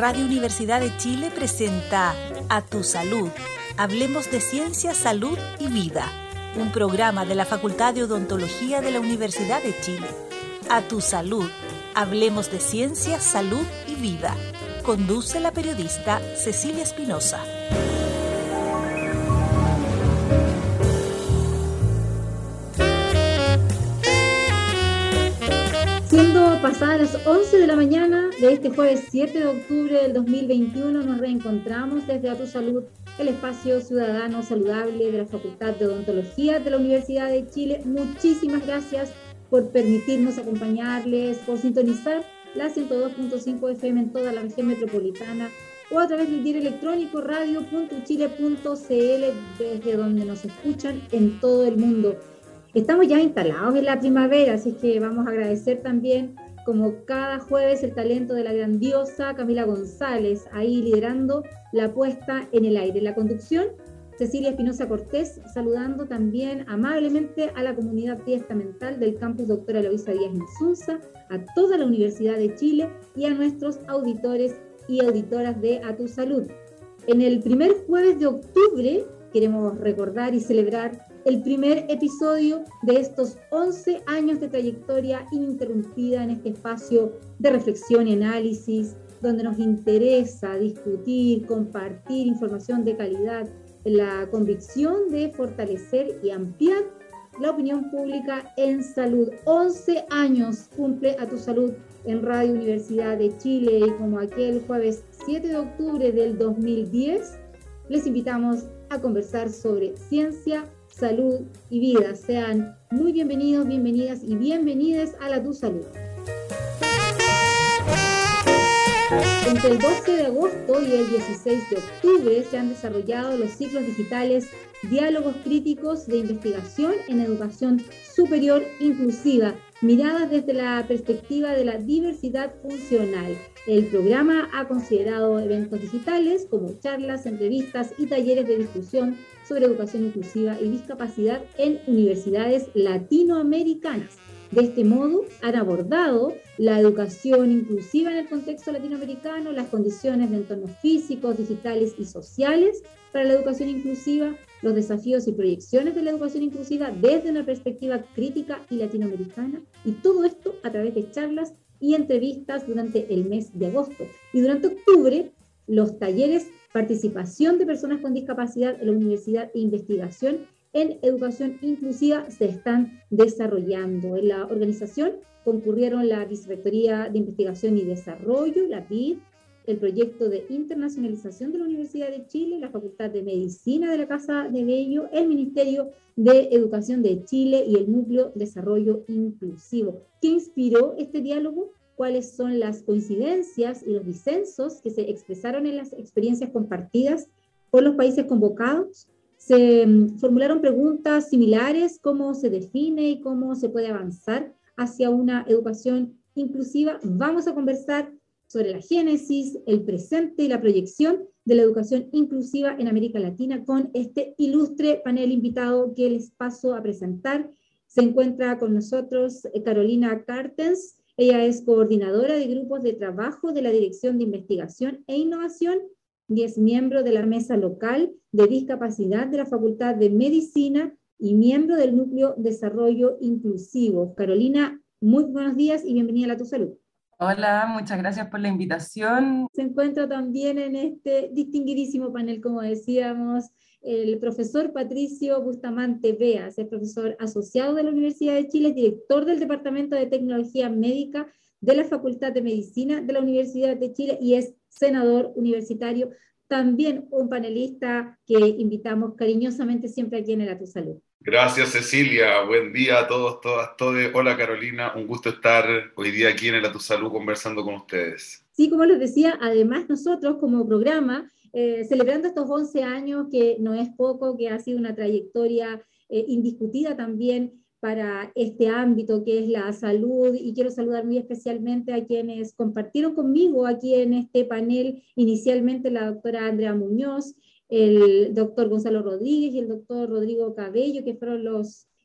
Radio Universidad de Chile presenta A Tu Salud. Hablemos de ciencia, salud y vida. Un programa de la Facultad de Odontología de la Universidad de Chile. A Tu Salud. Hablemos de ciencia, salud y vida. Conduce la periodista Cecilia Espinosa. Siendo pasadas las 11 de la mañana de este jueves 7 de octubre del 2021, nos reencontramos desde A Tu Salud, el espacio ciudadano saludable de la Facultad de Odontología de la Universidad de Chile. Muchísimas gracias por permitirnos acompañarles, por sintonizar la 102.5 FM en toda la región metropolitana o a través del diario electrónico radio.chile.cl, desde donde nos escuchan en todo el mundo. Estamos ya instalados en la primavera, así que vamos a agradecer también, como cada jueves, el talento de la grandiosa Camila González, ahí liderando la puesta en el aire. La conducción, Cecilia Espinosa Cortés, saludando también amablemente a la comunidad diestamental del campus Doctora Eloísa Díaz Insunza, a toda la Universidad de Chile y a nuestros auditores y auditoras de A Tu Salud. En el primer jueves de octubre queremos recordar y celebrar el primer episodio de estos 11 años de trayectoria ininterrumpida en este espacio de reflexión y análisis, donde nos interesa discutir, compartir información de calidad, la convicción de fortalecer y ampliar la opinión pública en salud. 11 años cumple A Tu Salud en Radio Universidad de Chile, y como aquel jueves 7 de octubre del 2010, les invitamos a conversar sobre ciencia, salud y vida. Sean muy bienvenidos, bienvenidas y bienvenidas a la Tu Salud. Entre el 12 de agosto y el 16 de octubre se han desarrollado los ciclos digitales Diálogos Críticos de Investigación en Educación Superior Inclusiva, miradas desde la perspectiva de la diversidad funcional. El programa ha considerado eventos digitales como charlas, entrevistas y talleres de discusión sobre educación inclusiva y discapacidad en universidades latinoamericanas. De este modo, han abordado la educación inclusiva en el contexto latinoamericano, las condiciones de entornos físicos, digitales y sociales para la educación inclusiva, los desafíos y proyecciones de la educación inclusiva desde una perspectiva crítica y latinoamericana, y todo esto a través de charlas y entrevistas durante el mes de agosto. Y durante octubre, los talleres Participación de personas con discapacidad en la universidad e investigación en educación inclusiva se están desarrollando. En la organización concurrieron la Vicerrectoría de Investigación y Desarrollo, la PID, el proyecto de internacionalización de la Universidad de Chile, la Facultad de Medicina de la Casa de Bello, el Ministerio de Educación de Chile y el Núcleo Desarrollo Inclusivo. ¿Qué inspiró este diálogo? ¿Cuáles son las coincidencias y los disensos que se expresaron en las experiencias compartidas por los países convocados? Se formularon preguntas similares: ¿cómo se define y cómo se puede avanzar hacia una educación inclusiva? Vamos a conversar sobre la génesis, el presente y la proyección de la educación inclusiva en América Latina con este ilustre panel invitado que les paso a presentar. Se encuentra con nosotros Carolina Cartens. Ella es coordinadora de grupos de trabajo de la Dirección de Investigación e Innovación y es miembro de la Mesa Local de Discapacidad de la Facultad de Medicina y miembro del Núcleo Desarrollo Inclusivo. Carolina, muy buenos días y bienvenida a Tu Salud. Hola, muchas gracias por la invitación. Se encuentra también en este distinguidísimo panel, como decíamos, el profesor Patricio Bustamante Beas, es profesor asociado de la Universidad de Chile, director del Departamento de Tecnología Médica de la Facultad de Medicina de la Universidad de Chile y es senador universitario, también un panelista que invitamos cariñosamente siempre aquí en el A Tu Salud. Gracias, Cecilia. Buen día a todos, todas, todes. Hola, Carolina. Un gusto estar hoy día aquí en el A Tu Salud conversando con ustedes. Sí, como les decía, además nosotros como programa, celebrando estos 11 años, que no es poco, que ha sido una trayectoria indiscutida también para este ámbito que es la salud, y quiero saludar muy especialmente a quienes compartieron conmigo aquí en este panel, inicialmente la doctora Andrea Muñoz, el doctor Gonzalo Rodríguez y el doctor Rodrigo Cabello, que fueron los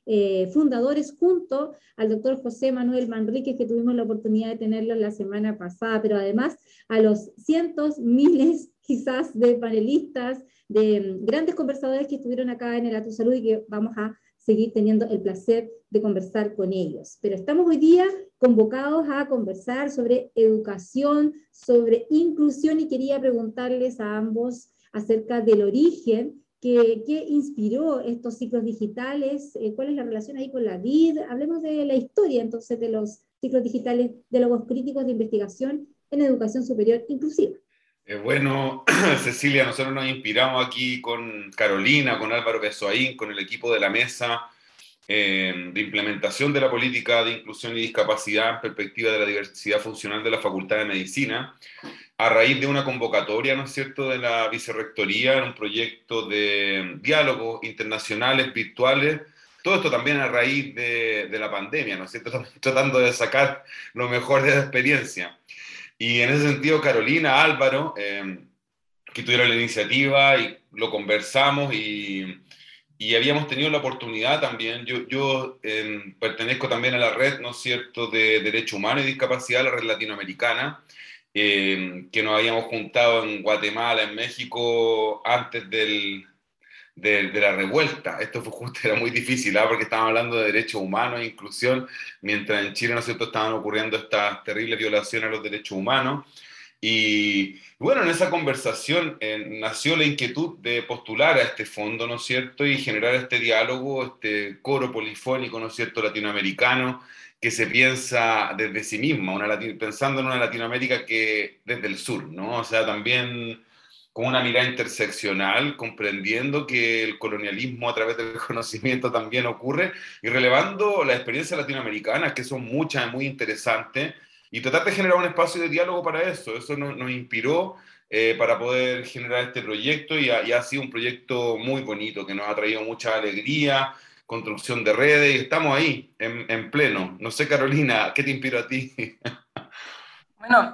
fundadores, junto al doctor José Manuel Manríquez, que tuvimos la oportunidad de tenerlo la semana pasada, pero además a los cientos, miles quizás de panelistas, de grandes conversadores que estuvieron acá en el A Tu Salud y que vamos a seguir teniendo el placer de conversar con ellos. Pero estamos hoy día convocados a conversar sobre educación, sobre inclusión, y quería preguntarles a ambos acerca del origen, qué inspiró estos ciclos digitales, cuál es la relación ahí con la vid. Hablemos de la historia entonces de los ciclos digitales, diálogos críticos de investigación en educación superior inclusiva. Bueno, Cecilia, nosotros nos inspiramos aquí con Carolina, con Álvaro Besoaín, con el equipo de la mesa de implementación de la política de inclusión y discapacidad en perspectiva de la diversidad funcional de la Facultad de Medicina, a raíz de una convocatoria, ¿no es cierto?, de la Vicerrectoría en un proyecto de diálogos internacionales virtuales. Todo esto también a raíz de la pandemia, ¿no es cierto?, estamos tratando de sacar lo mejor de la experiencia. Y en ese sentido, Carolina, Álvaro, que tuvieron la iniciativa y lo conversamos y habíamos tenido la oportunidad también, yo pertenezco también a la red, ¿no es cierto?, de Derechos Humanos y Discapacidad, la red latinoamericana, que nos habíamos juntado en Guatemala, en México, antes de la revuelta. Esto fue justo, era muy difícil, porque estábamos hablando de derechos humanos e inclusión, mientras en Chile, ¿no es cierto?, estaban ocurriendo estas terribles violaciones a los derechos humanos. Y bueno, en esa conversación nació la inquietud de postular a este fondo, ¿no es cierto?, y generar este diálogo, este coro polifónico, ¿no es cierto?, latinoamericano, que se piensa desde sí misma, pensando en una Latinoamérica que desde el sur, ¿no? O sea, también con una mirada interseccional, comprendiendo que el colonialismo a través del conocimiento también ocurre, y relevando las experiencias latinoamericanas, que son muchas, muy interesantes, y tratar de generar un espacio de diálogo para eso. Eso nos inspiró para poder generar este proyecto, y ha sido un proyecto muy bonito, que nos ha traído mucha alegría, construcción de redes, y estamos ahí, en pleno. No sé, Carolina, ¿qué te inspiró a ti? Bueno,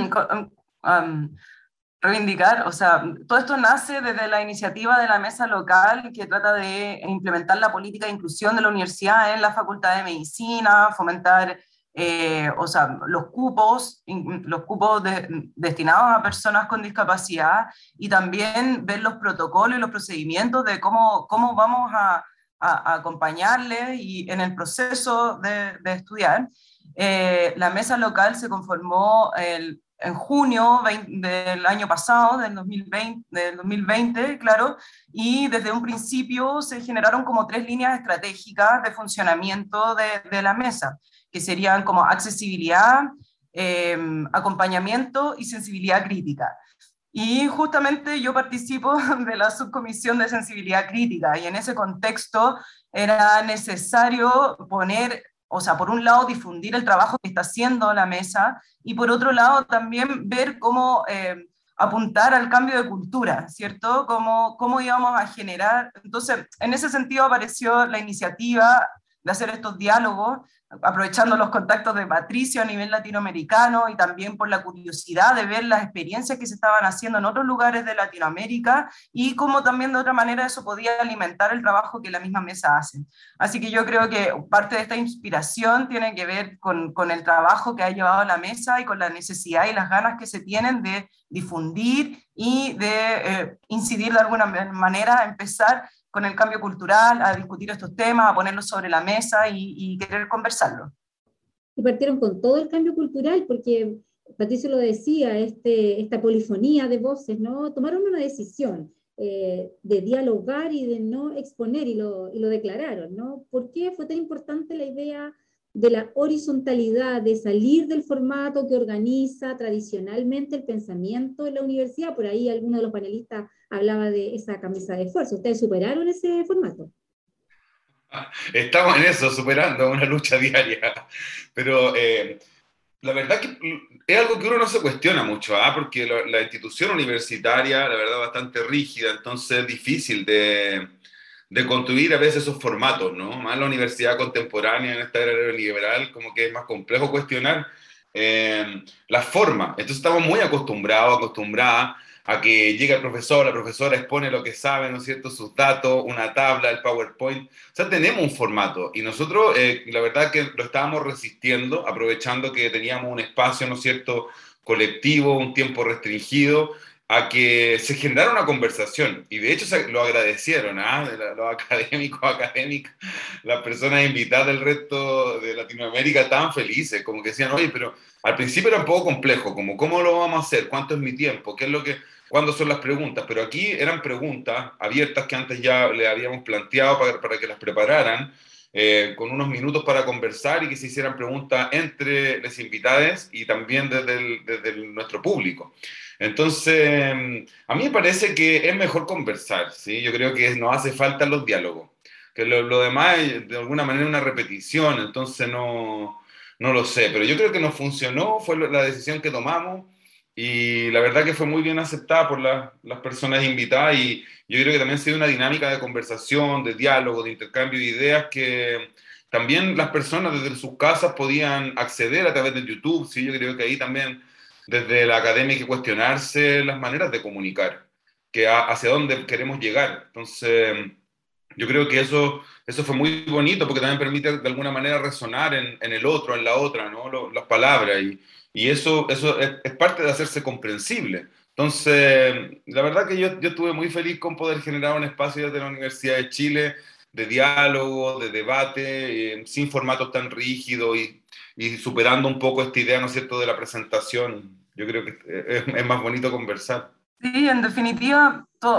reivindicar, o sea, todo esto nace desde la iniciativa de la mesa local que trata de implementar la política de inclusión de la universidad en la Facultad de Medicina, fomentar, o sea, los cupos destinados a personas con discapacidad, y también ver los protocolos y los procedimientos de cómo vamos a acompañarles y en el proceso de estudiar. La mesa local se conformó en junio del año pasado, del 2020, claro, y desde un principio se generaron como 3 líneas estratégicas de funcionamiento de la mesa, que serían como accesibilidad, acompañamiento y sensibilidad crítica. Y justamente yo participo de la subcomisión de sensibilidad crítica, y en ese contexto era necesario poner, o sea, por un lado difundir el trabajo que está haciendo la mesa, y por otro lado también ver cómo apuntar al cambio de cultura, ¿cierto? Cómo íbamos a generar. Entonces, en ese sentido apareció la iniciativa de hacer estos diálogos, aprovechando los contactos de Patricio a nivel latinoamericano, y también por la curiosidad de ver las experiencias que se estaban haciendo en otros lugares de Latinoamérica, y cómo también de otra manera eso podía alimentar el trabajo que la misma mesa hace. Así que yo creo que parte de esta inspiración tiene que ver con el trabajo que ha llevado la mesa, y con la necesidad y las ganas que se tienen de difundir y de incidir de alguna manera, a empezar con el cambio cultural, a discutir estos temas, a ponerlos sobre la mesa y querer conversarlo. Y partieron con todo el cambio cultural, porque Patricio lo decía, esta polifonía de voces, ¿no? Tomaron una decisión de dialogar y de no exponer, y lo declararon, ¿no? ¿Por qué fue tan importante la idea de la horizontalidad, de salir del formato que organiza tradicionalmente el pensamiento de la universidad? Por ahí alguno de los panelistas hablaba de esa camisa de fuerza. ¿Ustedes superaron ese formato? Estamos en eso, superando una lucha diaria. Pero la verdad que es algo que uno no se cuestiona mucho, porque la institución universitaria, la verdad, es bastante rígida, entonces es difícil de construir a veces esos formatos, ¿no? Más la universidad contemporánea, en esta era neoliberal, como que es más complejo cuestionar las formas. Entonces estamos muy acostumbradas a que llegue el profesor, la profesora expone lo que sabe, ¿no es cierto?, sus datos, una tabla, el PowerPoint. O sea, tenemos un formato y nosotros, la verdad que lo estábamos resistiendo, aprovechando que teníamos un espacio, ¿no es cierto?, colectivo, un tiempo restringido, a que se generara una conversación. Y de hecho lo agradecieron, ¿ah? Los académicos, académicas, las personas invitadas del resto de Latinoamérica estaban felices, como que decían, oye, pero al principio era un poco complejo, como ¿cómo lo vamos a hacer? ¿Cuánto es mi tiempo? ¿Qué es lo que, cuándo son las preguntas? Pero aquí eran preguntas abiertas que antes ya le habíamos planteado para que las prepararan, con unos minutos para conversar y que se hicieran preguntas entre los invitados y también desde nuestro público. Entonces, a mí me parece que es mejor conversar, ¿sí? Yo creo que nos hace falta los diálogos, que lo demás es de alguna manera una repetición, entonces no lo sé, pero yo creo que nos funcionó, fue la decisión que tomamos y la verdad que fue muy bien aceptada por las personas invitadas y yo creo que también ha sido una dinámica de conversación, de diálogo, de intercambio de ideas que también las personas desde sus casas podían acceder a través de YouTube, ¿sí? Yo creo que ahí también desde la academia hay que cuestionarse las maneras de comunicar, hacia dónde queremos llegar. Entonces, yo creo que eso fue muy bonito porque también permite de alguna manera resonar en el otro, en la otra, ¿no? Las palabras y eso es parte de hacerse comprensible. Entonces, la verdad que yo estuve muy feliz con poder generar un espacio desde la Universidad de Chile de diálogo, de debate, sin formatos tan rígidos y superando un poco esta idea, ¿no es cierto?, de la presentación. Yo creo que es más bonito conversar. Sí, en definitiva, todo,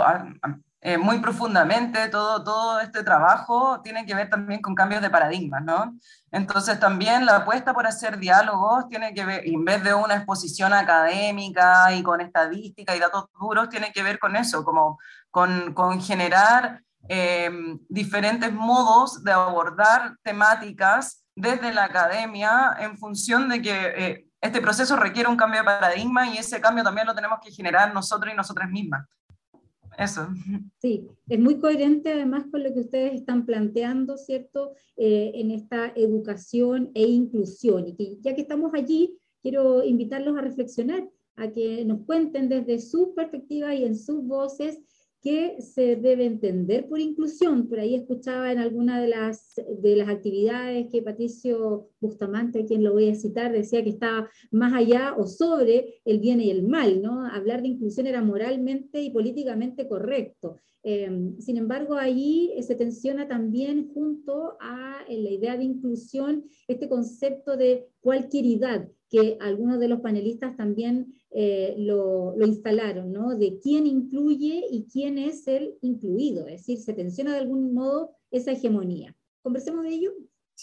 muy profundamente, todo este trabajo tiene que ver también con cambios de paradigmas, ¿no? Entonces también la apuesta por hacer diálogos tiene que ver, en vez de una exposición académica y con estadística y datos duros, tiene que ver con eso, como con generar diferentes modos de abordar temáticas desde la academia en función de que este proceso requiere un cambio de paradigma y ese cambio también lo tenemos que generar nosotros y nosotras mismas. Eso. Sí, es muy coherente además con lo que ustedes están planteando, ¿cierto?, en esta educación e inclusión. Y que ya que estamos allí, quiero invitarlos a reflexionar, a que nos cuenten desde sus perspectivas y en sus voces qué se debe entender por inclusión. Por ahí escuchaba en alguna de las actividades que Patricio Bustamante, a quien lo voy a citar, decía que estaba más allá o sobre el bien y el mal, ¿no? Hablar de inclusión era moralmente y políticamente correcto. Sin embargo, ahí se tensiona también junto a la idea de inclusión este concepto de cualquieridad, que algunos de los panelistas también lo instalaron, ¿no? De quién incluye y quién es el incluido, es decir, se tensiona de algún modo esa hegemonía. ¿Conversemos de ello?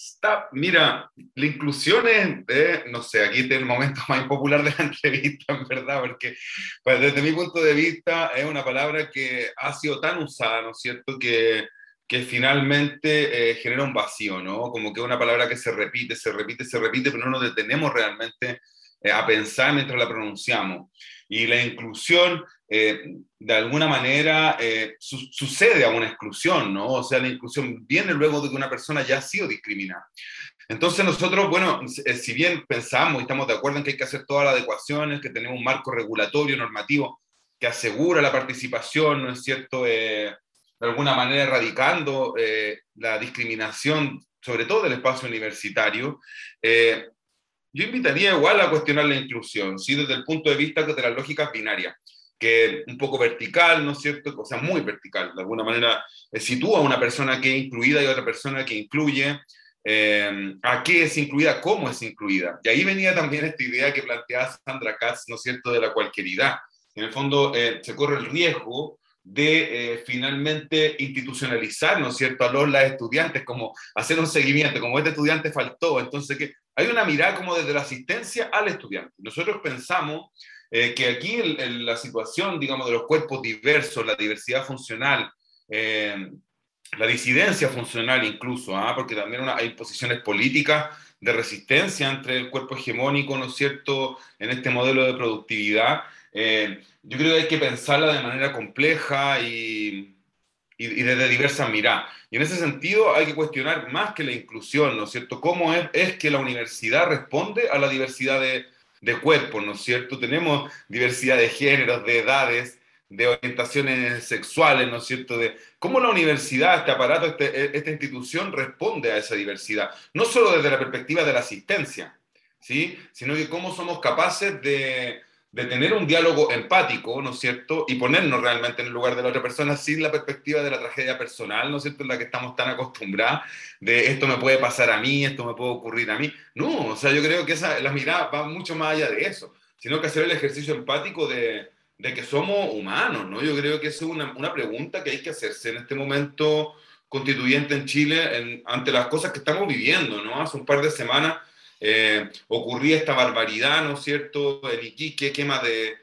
Mira, la inclusión es, no sé, aquí está el momento más impopular de la entrevista, en verdad, porque pues, desde mi punto de vista es una palabra que ha sido tan usada, ¿no es cierto?, que finalmente genera un vacío, ¿no? Como que es una palabra que se repite, pero no nos detenemos realmente a pensar mientras la pronunciamos. Y la inclusión, de alguna manera, sucede a una exclusión, ¿no? O sea, la inclusión viene luego de que una persona ya ha sido discriminada. Entonces nosotros, bueno, si bien pensamos y estamos de acuerdo en que hay que hacer todas las adecuaciones, que tenemos un marco regulatorio, normativo, que asegura la participación, ¿no es cierto?, de alguna manera erradicando la discriminación, sobre todo del espacio universitario, yo invitaría igual a cuestionar la inclusión, ¿sí?, desde el punto de vista de las lógicas binarias, que un poco vertical, ¿no es cierto?, o sea, muy vertical, de alguna manera sitúa a una persona que es incluida y a otra persona que incluye, a qué es incluida, cómo es incluida. Y ahí venía también esta idea que planteaba Sandra Katz, ¿no es cierto?, de la cualquieridad. En el fondo se corre el riesgo de finalmente institucionalizar, ¿no es cierto?, a las estudiantes, como hacer un seguimiento, como este estudiante faltó, entonces que hay una mirada como desde la asistencia al estudiante. Nosotros pensamos que aquí la situación, digamos, de los cuerpos diversos, la diversidad funcional, la disidencia funcional incluso, porque también hay posiciones políticas de resistencia entre el cuerpo hegemónico, ¿no es cierto?, en este modelo de productividad. Yo creo que hay que pensarla de manera compleja y desde diversas miradas. Y en ese sentido hay que cuestionar más que la inclusión, ¿no es cierto?, cómo es que la universidad responde a la diversidad de de cuerpos, ¿no es cierto? Tenemos diversidad de géneros, de edades, de orientaciones sexuales, ¿no es cierto? De cómo la universidad, este aparato, esta institución responde a esa diversidad, no solo desde la perspectiva de la asistencia, ¿sí? Sino que cómo somos capaces de tener un diálogo empático, ¿no es cierto? Y ponernos realmente en el lugar de la otra persona sin la perspectiva de la tragedia personal, ¿no es cierto? En la que estamos tan acostumbrados, de esto me puede pasar a mí, esto me puede ocurrir a mí. No, o sea, yo creo que la mirada va mucho más allá de eso, sino que hacer el ejercicio empático de que somos humanos, ¿no? Yo creo que esa es una pregunta que hay que hacerse en este momento constituyente en Chile ante las cosas que estamos viviendo, ¿no? Hace un par de semanas ocurría esta barbaridad, ¿no es cierto?, en Iquique, quema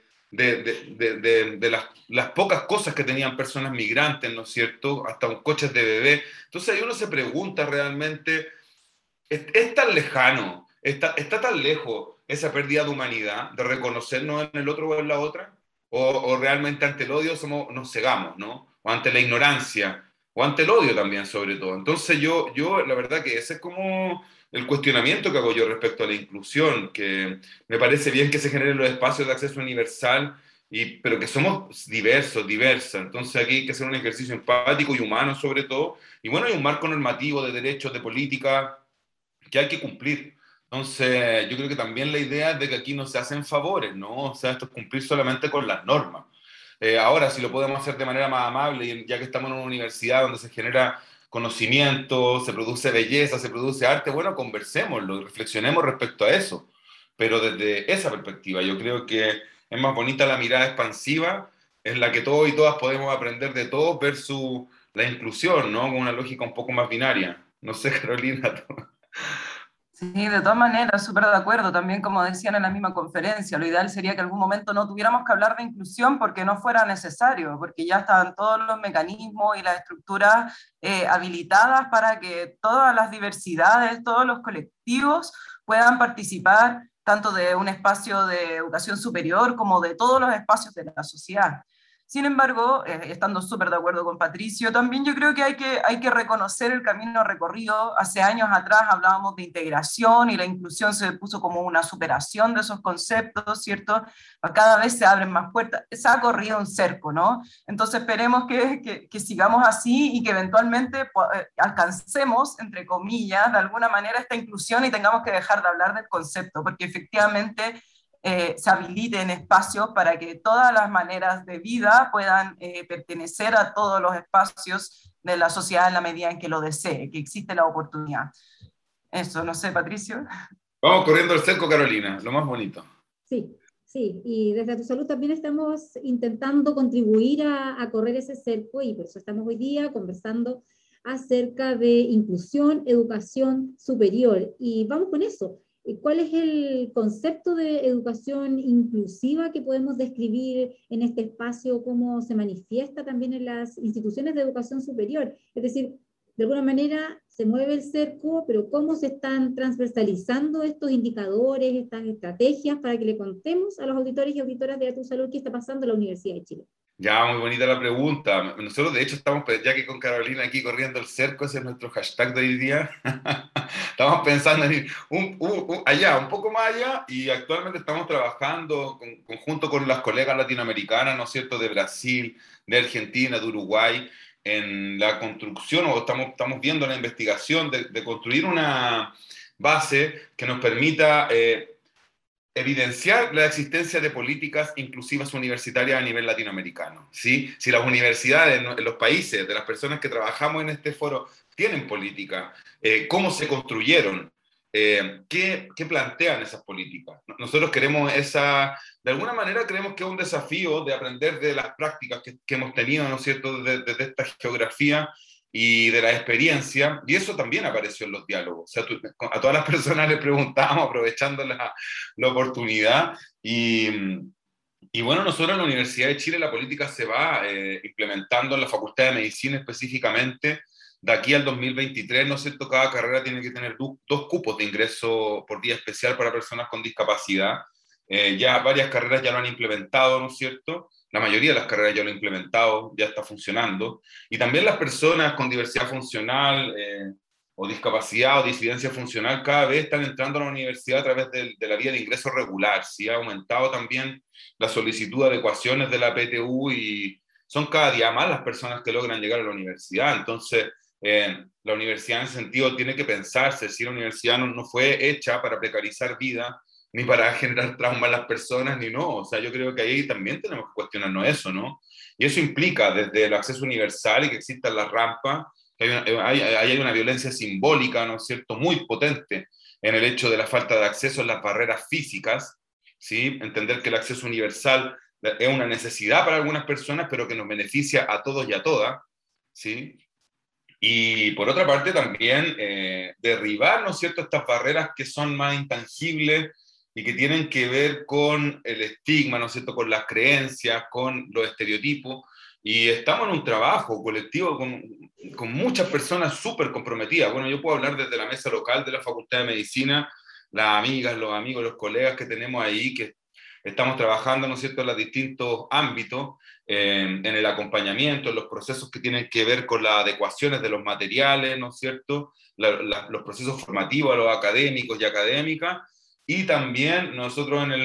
de las pocas cosas que tenían personas migrantes, ¿no es cierto?, hasta coches de bebé. Entonces ahí uno se pregunta realmente, ¿es tan lejano, está tan lejos esa pérdida de humanidad, de reconocernos en el otro o en la otra? ¿O realmente ante el odio nos cegamos, ¿no? O ante la ignorancia, o ante el odio también, sobre todo. Entonces yo la verdad que ese es como el cuestionamiento que hago yo respecto a la inclusión, que me parece bien que se generen los espacios de acceso universal, pero que somos diversas. Entonces aquí hay que hacer un ejercicio empático y humano sobre todo. Y bueno, hay un marco normativo de derechos, de política, que hay que cumplir. Entonces, yo creo que también la idea es de que aquí no se hacen favores, ¿no? O sea, esto es cumplir solamente con las normas. Ahora, si lo podemos hacer de manera más amable, y ya que estamos en una universidad donde se genera conocimiento, se produce belleza, se produce arte, bueno, conversémoslo y reflexionemos respecto a eso. Pero desde esa perspectiva, yo creo que es más bonita la mirada expansiva, en la que todos y todas podemos aprender de todos, versus la inclusión, ¿no? Con una lógica un poco más binaria. No sé, Carolina. Sí, de todas maneras, súper de acuerdo. También, como decían en la misma conferencia, lo ideal sería que en algún momento no tuviéramos que hablar de inclusión porque no fuera necesario, porque ya estaban todos los mecanismos y las estructuras habilitadas para que todas las diversidades, todos los colectivos puedan participar tanto de un espacio de educación superior como de todos los espacios de la sociedad. Sin embargo, estando súper de acuerdo con Patricio, también yo creo que hay que reconocer el camino recorrido. Hace años atrás hablábamos de integración y la inclusión se puso como una superación de esos conceptos, ¿cierto? Cada vez se abren más puertas. Se ha corrido un cerco, ¿no? Entonces esperemos que sigamos así y que eventualmente alcancemos, entre comillas, de alguna manera esta inclusión y tengamos que dejar de hablar del concepto, porque efectivamente se habiliten espacios para que todas las maneras de vida puedan pertenecer a todos los espacios de la sociedad en la medida en que lo desee, que existe la oportunidad. Eso, no sé, Patricio. Vamos corriendo el cerco, Carolina, lo más bonito. Sí, y desde Tu Salud también estamos intentando contribuir a correr ese cerco, y por eso estamos hoy día conversando acerca de inclusión, educación superior. Y vamos con eso. ¿Cuál es el concepto de educación inclusiva que podemos describir en este espacio? ¿Cómo se manifiesta también en las instituciones de educación superior? Es decir, de alguna manera se mueve el cerco, pero ¿cómo se están transversalizando estos indicadores, estas estrategias, para que le contemos a los auditores y auditoras de Tu Salud qué está pasando en la Universidad de Chile? Ya, muy bonita la pregunta. Nosotros, de hecho, estamos, ya que con Carolina aquí corriendo el cerco, ese es nuestro hashtag de hoy día, estamos pensando en ir allá, un poco más allá, y actualmente estamos trabajando conjunto con las colegas latinoamericanas, ¿no es cierto?, de Brasil, de Argentina, de Uruguay, en la construcción, o estamos viendo la investigación de construir una base que nos permita evidenciar la existencia de políticas inclusivas universitarias a nivel latinoamericano, ¿sí? Si las universidades en los países, de las personas que trabajamos en este foro, tienen políticas, cómo se construyeron, qué plantean esas políticas. Nosotros queremos de alguna manera creemos que es un desafío de aprender de las prácticas que hemos tenido, ¿no es cierto?, desde esta geografía y de la experiencia, y eso también apareció en los diálogos. O sea, a todas las personas les preguntábamos, aprovechando la oportunidad, y bueno, nosotros en la Universidad de Chile la política se va implementando en la Facultad de Medicina específicamente. De aquí al 2023, ¿no es cierto?, cada carrera tiene que tener dos cupos de ingreso por día especial para personas con discapacidad. Ya varias carreras ya lo han implementado, ¿no es cierto? La mayoría de las carreras ya lo han implementado, ya está funcionando. Y también las personas con diversidad funcional, o discapacidad o disidencia funcional cada vez están entrando a la universidad a través de la vía de ingreso regular. Sí, ha aumentado también la solicitud de adecuaciones de la PTU y son cada día más las personas que logran llegar a la universidad. Entonces, la universidad en ese sentido tiene que pensarse si la universidad no fue hecha para precarizar vida, ni para generar trauma a las personas, ni no. O sea, yo creo que ahí también tenemos que cuestionarnos eso, ¿no? Y eso implica desde el acceso universal y que existan las rampas, hay una violencia simbólica, ¿no es cierto?, muy potente en el hecho de la falta de acceso en las barreras físicas, ¿sí? Entender que el acceso universal es una necesidad para algunas personas, pero que nos beneficia a todos y a todas, ¿sí? Y por otra parte también derribar, ¿no es cierto?, estas barreras que son más intangibles y que tienen que ver con el estigma, ¿no es cierto?, con las creencias, con los estereotipos. Y estamos en un trabajo colectivo con muchas personas súper comprometidas. Bueno, yo puedo hablar desde la mesa local de la Facultad de Medicina, las amigas, los amigos, los colegas que tenemos ahí, que estamos trabajando, ¿no es cierto?, en los distintos ámbitos, en el acompañamiento, en los procesos que tienen que ver con las adecuaciones de los materiales, ¿no es cierto?, los procesos formativos a los académicos y académicas, y también nosotros en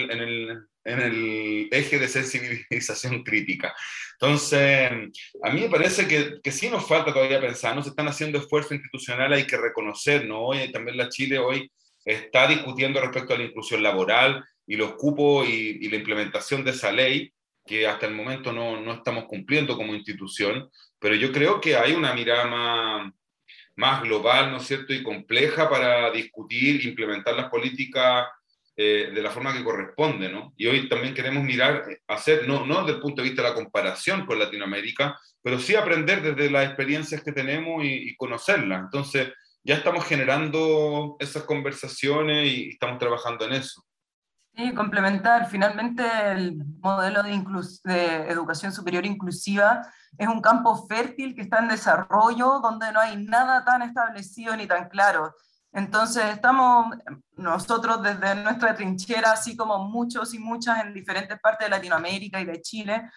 el eje de sensibilización crítica. Entonces, a mí me parece que sí nos falta todavía pensar, no se están haciendo esfuerzos institucionales, hay que reconocer, ¿no? Hoy también la Chile hoy está discutiendo respecto a la inclusión laboral y los cupos y la implementación de esa ley, que hasta el momento no estamos cumpliendo como institución, pero yo creo que hay una mirada más global, ¿no es cierto?, y compleja para discutir e implementar las políticas de la forma que corresponde, ¿no? Y hoy también queremos mirar, hacer, no desde el punto de vista de la comparación con Latinoamérica, pero sí aprender desde las experiencias que tenemos y conocerlas. Entonces, ya estamos generando esas conversaciones y estamos trabajando en eso. Sí, complementar. Finalmente, el modelo de educación superior inclusiva es un campo fértil que está en desarrollo, donde no hay nada tan establecido ni tan claro. Entonces, estamos nosotros desde nuestra trinchera, así como muchos y muchas en diferentes partes de Latinoamérica y de Chile,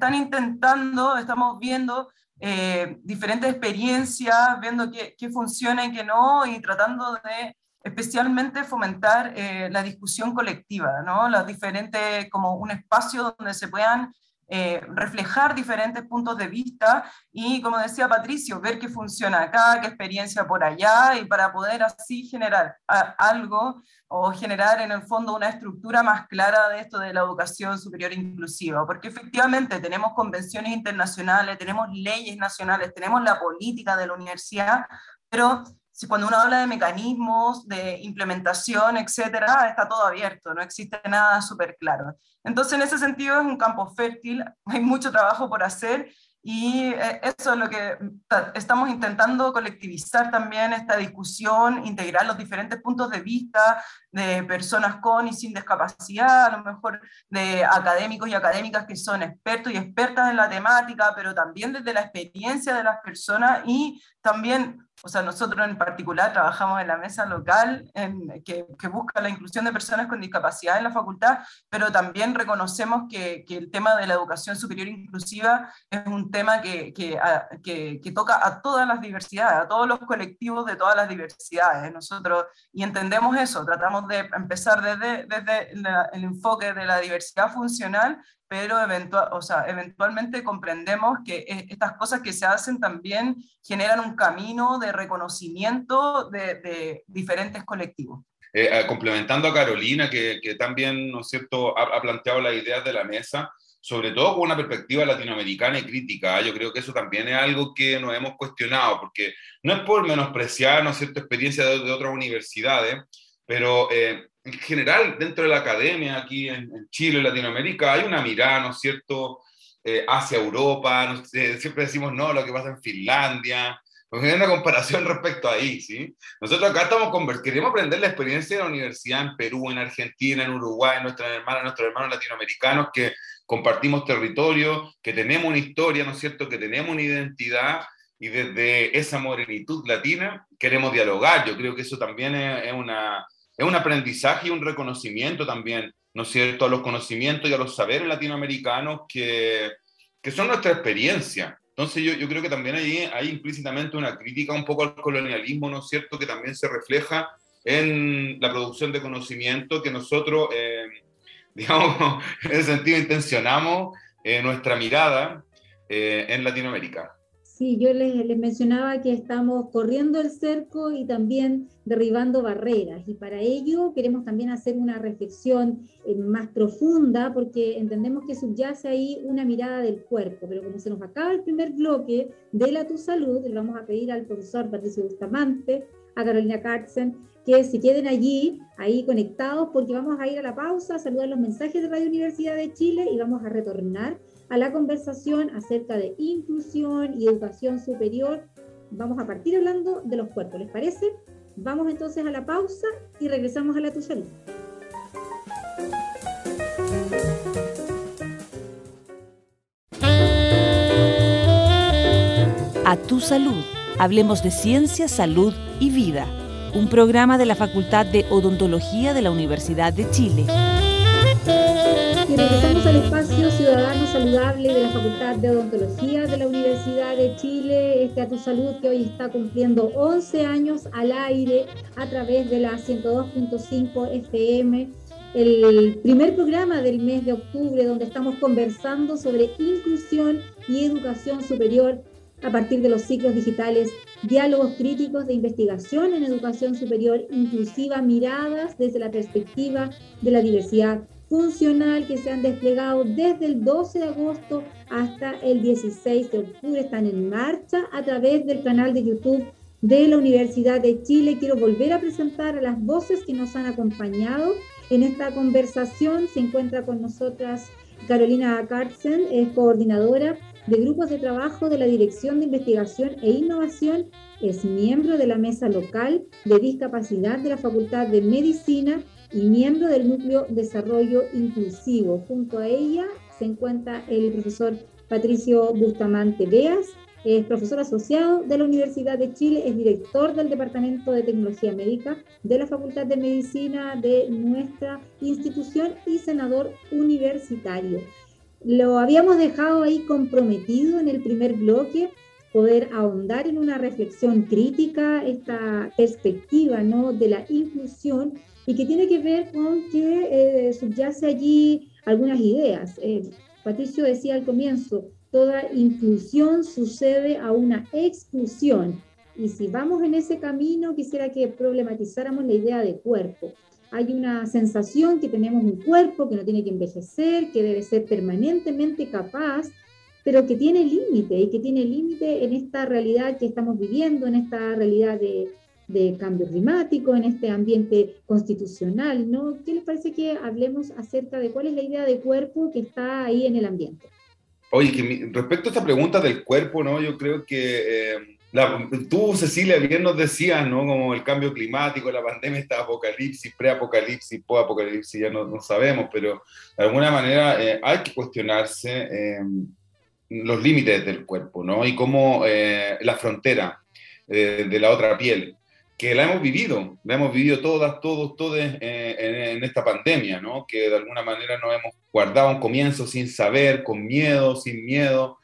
estamos viendo diferentes experiencias, viendo qué funciona y qué no, y tratando de especialmente fomentar la discusión colectiva, ¿no? Las diferentes, como un espacio donde se puedan reflejar diferentes puntos de vista y, como decía Patricio, ver qué funciona acá, qué experiencia por allá, y para poder así generar algo o generar en el fondo una estructura más clara de esto de la educación superior inclusiva, porque efectivamente tenemos convenciones internacionales, tenemos leyes nacionales, tenemos la política de la universidad, pero si cuando uno habla de mecanismos, de implementación, etcétera, está todo abierto, no existe nada súper claro. Entonces, en ese sentido, es un campo fértil, hay mucho trabajo por hacer, y eso es lo que estamos intentando colectivizar también, esta discusión, integrar los diferentes puntos de vista de personas con y sin discapacidad, a lo mejor de académicos y académicas que son expertos y expertas en la temática, pero también desde la experiencia de las personas y también, o sea, nosotros en particular trabajamos en la mesa local que busca la inclusión de personas con discapacidad en la facultad, pero también reconocemos que el tema de la educación superior inclusiva es un tema que toca a todas las diversidades, a todos los colectivos de todas las diversidades. Nosotros, y entendemos eso, tratamos de empezar desde el enfoque de la diversidad funcional, pero eventualmente comprendemos que estas cosas que se hacen también generan un camino de reconocimiento de diferentes colectivos. Complementando a Carolina, que también, ¿no es cierto?, ha planteado las ideas de la mesa, sobre todo con una perspectiva latinoamericana y crítica. Yo creo que eso también es algo que nos hemos cuestionado, porque no es por menospreciar, ¿no es cierto?, experiencias de otras universidades, pero en general, dentro de la academia, aquí en Chile, en Latinoamérica, hay una mirada, ¿no es cierto?, hacia Europa, ¿no? Siempre decimos, no, lo que pasa en Finlandia, porque hay una comparación respecto a ahí, ¿sí? Nosotros acá queremos aprender la experiencia de la universidad en Perú, en Argentina, en Uruguay, nuestros hermanos latinoamericanos que compartimos territorio, que tenemos una historia, ¿no es cierto?, que tenemos una identidad, y desde esa morenitud latina queremos dialogar. Yo creo que eso también es un aprendizaje y un reconocimiento también, ¿no es cierto?, a los conocimientos y a los saberes latinoamericanos que son nuestra experiencia. Entonces yo creo que también hay implícitamente una crítica un poco al colonialismo, ¿no es cierto?, que también se refleja en la producción de conocimiento que nosotros, digamos, en ese sentido intencionamos nuestra mirada en Latinoamérica. Sí, yo les mencionaba que estamos corriendo el cerco y también derribando barreras, y para ello queremos también hacer una reflexión más profunda, porque entendemos que subyace ahí una mirada del cuerpo, pero como se nos acaba el primer bloque de la Tu Salud, le vamos a pedir al profesor Patricio Bustamante, a Carolina Cartzen, que se queden allí, ahí conectados, porque vamos a ir a la pausa, a saludar los mensajes de Radio Universidad de Chile y vamos a retornar a la conversación acerca de inclusión y educación superior. Vamos a partir hablando de los cuerpos, ¿les parece? Vamos entonces a la pausa y regresamos a la Tu Salud. A Tu Salud, hablemos de ciencia, salud y vida. Un programa de la Facultad de Odontología de la Universidad de Chile. Y regresamos al espacio ciudadano saludable de la Facultad de Odontología de la Universidad de Chile, A Tu Salud, que hoy está cumpliendo 11 años al aire a través de la 102.5 FM, el primer programa del mes de octubre, donde estamos conversando sobre inclusión y educación superior a partir de los ciclos digitales, diálogos críticos de investigación en educación superior inclusiva, miradas desde la perspectiva de la diversidad funcional, que se han desplegado desde el 12 de agosto hasta el 16 de octubre. Están en marcha a través del canal de YouTube de la Universidad de Chile. Quiero volver a presentar a las voces que nos han acompañado en esta conversación. Se encuentra con nosotras Carolina Cartzen, es coordinadora de grupos de trabajo de la Dirección de Investigación e Innovación, es miembro de la Mesa Local de Discapacidad de la Facultad de Medicina y miembro del Núcleo Desarrollo Inclusivo. Junto a ella se encuentra el profesor Patricio Bustamante Beas, es profesor asociado de la Universidad de Chile, es director del Departamento de Tecnología Médica de la Facultad de Medicina de nuestra institución y senador universitario. Lo habíamos dejado ahí comprometido en el primer bloque, poder ahondar en una reflexión crítica, esta perspectiva, ¿no?, de la inclusión, y que tiene que ver con que subyace allí algunas ideas. Patricio decía al comienzo, toda inclusión sucede a una exclusión, y si vamos en ese camino, quisiera que problematizáramos la idea de cuerpo. Hay una sensación que tenemos un cuerpo que no tiene que envejecer, que debe ser permanentemente capaz, pero que tiene límite, y que tiene límite en esta realidad que estamos viviendo, en esta realidad de cambio climático, en este ambiente constitucional, ¿no? ¿Qué les parece que hablemos acerca de cuál es la idea de cuerpo que está ahí en el ambiente? Oye, que respecto a esta pregunta del cuerpo, ¿no? Yo creo que tú, Cecilia, bien nos decías, ¿no?, como el cambio climático, la pandemia, esta apocalipsis, preapocalipsis, poapocalipsis, ya no sabemos, pero de alguna manera hay que cuestionarse los límites del cuerpo, ¿no? Y cómo la frontera de la otra piel, que la hemos vivido todas, todos en esta pandemia, ¿no? Que de alguna manera nos hemos guardado un comienzo sin saber, con miedo, sin miedo,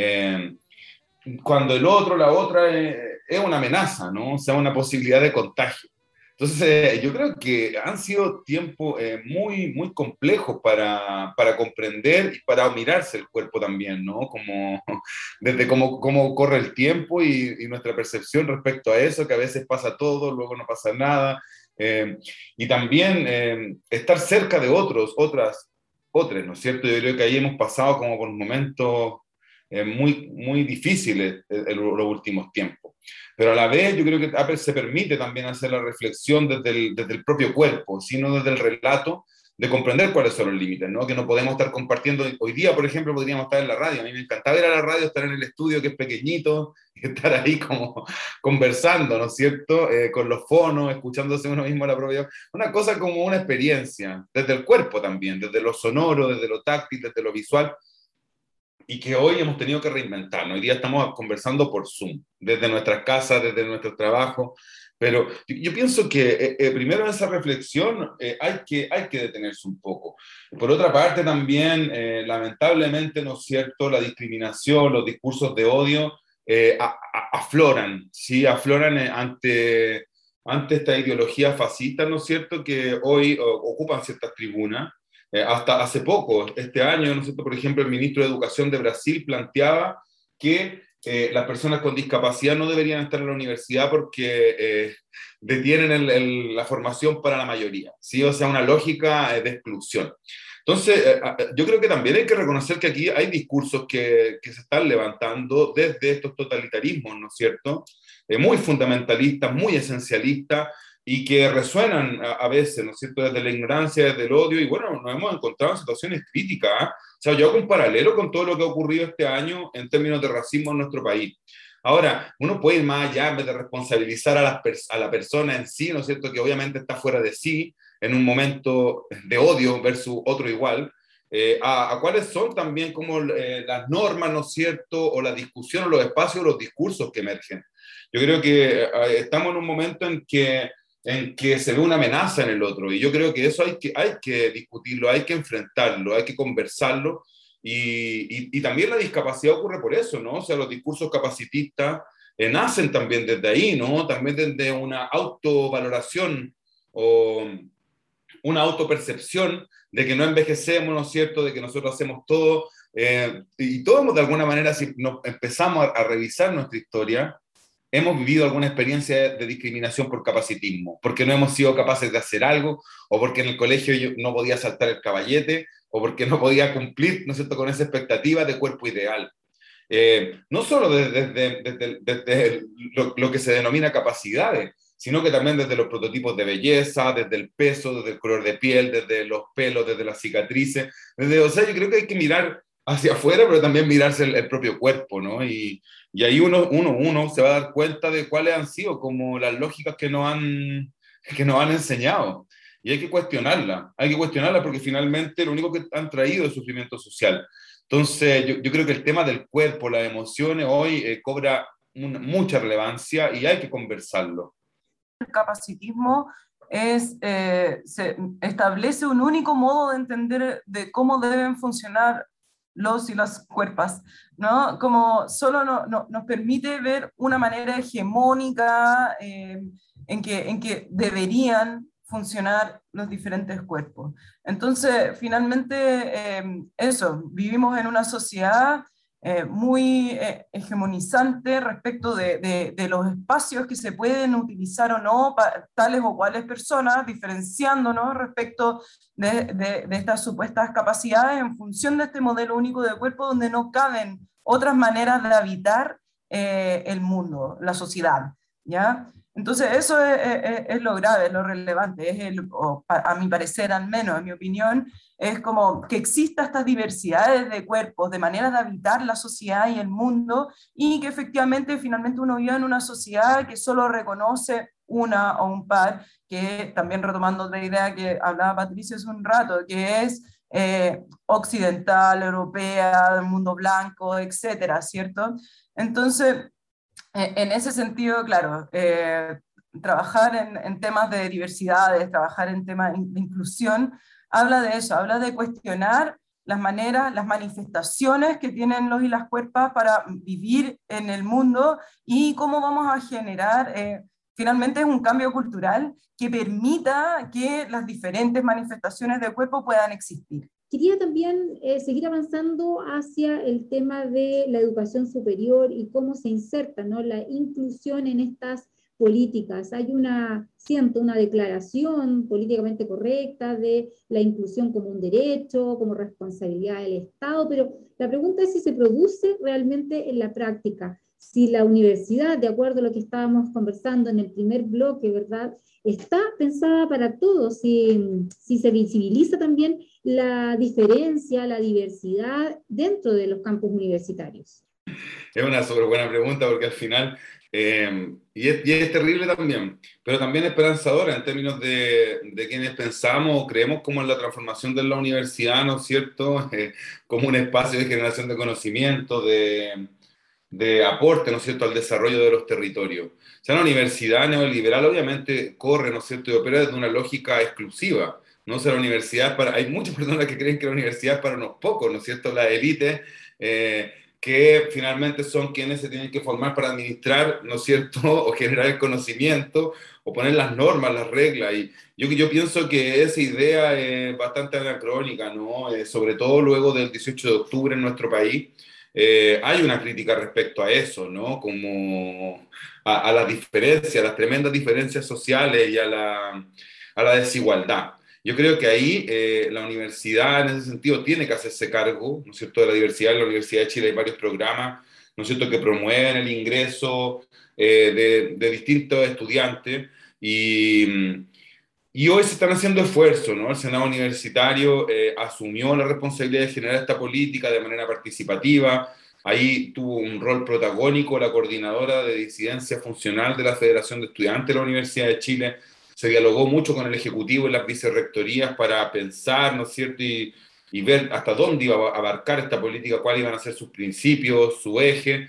cuando el otro, la otra, es una amenaza, ¿no? O sea, una posibilidad de contagio. Entonces, yo creo que han sido tiempos muy, muy complejos para comprender y para mirarse el cuerpo también, ¿no? Como, desde cómo corre el tiempo y nuestra percepción respecto a eso, que a veces pasa todo, luego no pasa nada. Y también estar cerca de otros, ¿no es cierto? Yo creo que ahí hemos pasado como por momentos muy, muy difíciles en los últimos tiempos. Pero a la vez yo creo que se permite también hacer la reflexión desde el propio cuerpo, sino desde el relato, de comprender cuáles son los límites, ¿no? Que no podemos estar compartiendo. Hoy día, por ejemplo, podríamos estar en la radio. A mí me encantaba ir a la radio, estar en el estudio, que es pequeñito, y estar ahí como conversando, ¿no es cierto? Con los fonos, escuchándose uno mismo la propia. Una cosa como una experiencia, desde el cuerpo también, desde lo sonoro, desde lo táctil, desde lo visual. y que hoy hemos tenido que reinventarnos. Hoy día estamos conversando por Zoom, desde nuestras casas, desde nuestro trabajo, pero yo pienso que primero en esa reflexión hay que detenerse un poco. Por otra parte también, lamentablemente, ¿no es cierto?, la discriminación, los discursos de odio afloran, ¿sí? Afloran ante esta ideología fascista, ¿no es cierto?, que hoy ocupan ciertas tribunas. Hasta hace poco, este año, ¿no es cierto?, por ejemplo, el ministro de Educación de Brasil planteaba que las personas con discapacidad no deberían estar en la universidad porque detienen la formación para la mayoría, ¿sí? O sea, una lógica de exclusión. Entonces, yo creo que también hay que reconocer que aquí hay discursos que se están levantando desde estos totalitarismos, ¿no es cierto?, muy fundamentalistas, muy esencialistas, y que resuenan a veces, ¿no es cierto?, desde la ignorancia, desde el odio, y bueno, nos hemos encontrado en situaciones críticas, ¿eh? O sea, yo hago un paralelo con todo lo que ha ocurrido este año en términos de racismo en nuestro país. Ahora, uno puede ir más allá en vez de responsabilizar a la persona en sí, ¿no es cierto?, que obviamente está fuera de sí, en un momento de odio versus otro igual, a cuáles son también como las normas, ¿no es cierto?, o la discusión, o los espacios, o los discursos que emergen. Yo creo que estamos en un momento en que se ve una amenaza en el otro, y yo creo que eso hay que discutirlo, hay que enfrentarlo, hay que conversarlo, y también la discapacidad ocurre por eso, ¿no? O sea, los discursos capacitistas nacen también desde ahí, ¿no? También desde una autovaloración o una autopercepción de que no envejecemos, ¿no es cierto?, de que nosotros hacemos todo, y todos de alguna manera, si nos empezamos a revisar nuestra historia, hemos vivido alguna experiencia de discriminación por capacitismo, porque no hemos sido capaces de hacer algo, o porque en el colegio yo no podía saltar el caballete, o porque no podía cumplir, ¿no es cierto?, con esa expectativa de cuerpo ideal. No solo desde lo que se denomina capacidades, sino que también desde los prototipos de belleza, desde el peso, desde el color de piel, desde los pelos, desde las cicatrices. O sea, yo creo que hay que mirar hacia afuera, pero también mirarse el propio cuerpo, ¿no? Y ahí uno se va a dar cuenta de cuáles han sido como las lógicas que nos han enseñado. Y hay que cuestionarla porque finalmente lo único que han traído es sufrimiento social. Entonces, yo creo que el tema del cuerpo, las emociones, hoy cobra mucha relevancia y hay que conversarlo. El capacitismo se establece un único modo de entender de cómo deben funcionar los y las cuerpos, ¿no? Como solo nos permite ver una manera hegemónica en que deberían funcionar los diferentes cuerpos. Entonces, finalmente, vivimos en una sociedad muy hegemonizante respecto de los espacios que se pueden utilizar o no para tales o cuales personas, diferenciándonos respecto de estas supuestas capacidades en función de este modelo único de cuerpo donde no caben otras maneras de habitar el mundo, la sociedad, ¿ya? Entonces eso es lo grave, es lo relevante, a mi parecer al menos, en mi opinión, es como que exista estas diversidades de cuerpos, de maneras de habitar la sociedad y el mundo, y que efectivamente finalmente uno vive en una sociedad que solo reconoce una o un par, que también retomando otra idea que hablaba Patricia hace un rato, que es occidental, europea, del mundo blanco, etcétera, ¿cierto? Entonces, en ese sentido, claro, trabajar en temas de diversidades, trabajar en temas de inclusión, habla de eso, habla de cuestionar las maneras, las manifestaciones que tienen los y las cuerpas para vivir en el mundo y cómo vamos a generar, finalmente es un cambio cultural que permita que las diferentes manifestaciones de cuerpo puedan existir. Quería también seguir avanzando hacia el tema de la educación superior y cómo se inserta, ¿no?, la inclusión en estas políticas. Hay siento una declaración políticamente correcta de la inclusión como un derecho, como responsabilidad del Estado, pero la pregunta es si se produce realmente en la práctica. Si la universidad, de acuerdo a lo que estábamos conversando en el primer bloque, ¿verdad?, está pensada para todos, si se visibiliza también la diferencia, la diversidad dentro de los campus universitarios. Es una súper buena pregunta porque al final Y es terrible también, pero también esperanzadora en términos de quienes pensamos o creemos como en la transformación de la universidad, ¿no es cierto? Como un espacio de generación de conocimiento, de aporte, ¿no es cierto?, al desarrollo de los territorios. O sea, la universidad neoliberal obviamente corre, ¿no es cierto?, y opera desde una lógica exclusiva. ¿No? O sea, la universidad es para... Hay muchas personas que creen que la universidad es para unos pocos, ¿no es cierto?, la élite, que finalmente son quienes se tienen que formar para administrar, ¿no es cierto?, o generar el conocimiento, o poner las normas, las reglas. Y yo pienso que esa idea es bastante anacrónica, ¿no? Sobre todo luego del 18 de octubre en nuestro país. Hay una crítica respecto a eso, ¿no? Como a las diferencias, a las tremendas diferencias sociales y a la desigualdad. Yo creo que ahí la universidad en ese sentido tiene que hacerse cargo, ¿no es cierto?, de la diversidad. En la Universidad de Chile hay varios programas, ¿no es cierto?, que promueven el ingreso de distintos estudiantes y hoy se están haciendo esfuerzos, ¿no? El Senado Universitario asumió la responsabilidad de generar esta política de manera participativa. Ahí tuvo un rol protagónico la coordinadora de disidencia funcional de la Federación de Estudiantes de la Universidad de Chile. Se dialogó mucho con el Ejecutivo y las vicerrectorías para pensar, ¿no es cierto?, y ver hasta dónde iba a abarcar esta política, cuáles iban a ser sus principios, su eje.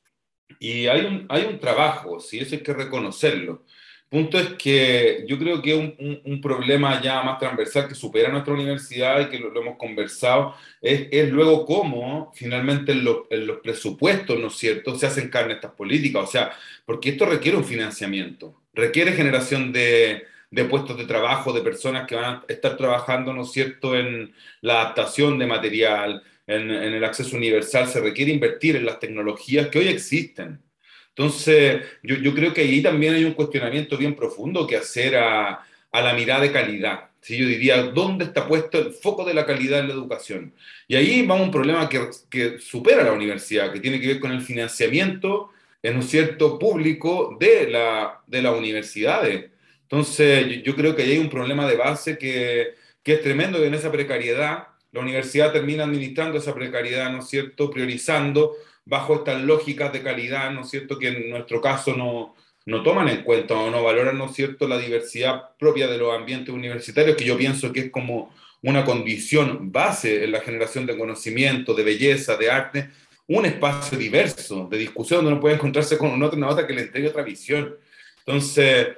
Y hay un trabajo, sí, eso hay que reconocerlo. Punto es que yo creo que un problema ya más transversal que supera nuestra universidad y que lo hemos conversado es luego cómo finalmente en los presupuestos, ¿no es cierto?, se hacen carne estas políticas. O sea, porque esto requiere un financiamiento, requiere generación de puestos de trabajo, de personas que van a estar trabajando, ¿no es cierto?, en la adaptación de material, en el acceso universal. Se requiere invertir en las tecnologías que hoy existen. Entonces, yo creo que ahí también hay un cuestionamiento bien profundo que hacer a la mirada de calidad. ¿Sí? Yo diría, ¿dónde está puesto el foco de la calidad en la educación? Y ahí va un problema que supera la universidad, que tiene que ver con el financiamiento, en un cierto público de las universidades. Entonces, yo creo que ahí hay un problema de base que es tremendo, y en esa precariedad, la universidad termina administrando esa precariedad, ¿no es cierto?, priorizando bajo estas lógicas de calidad, ¿no es cierto?, que en nuestro caso no toman en cuenta o no valoran, ¿no es cierto?, la diversidad propia de los ambientes universitarios, que yo pienso que es como una condición base en la generación de conocimiento, de belleza, de arte, un espacio diverso de discusión donde uno puede encontrarse con una otra que le entregue otra visión. Entonces,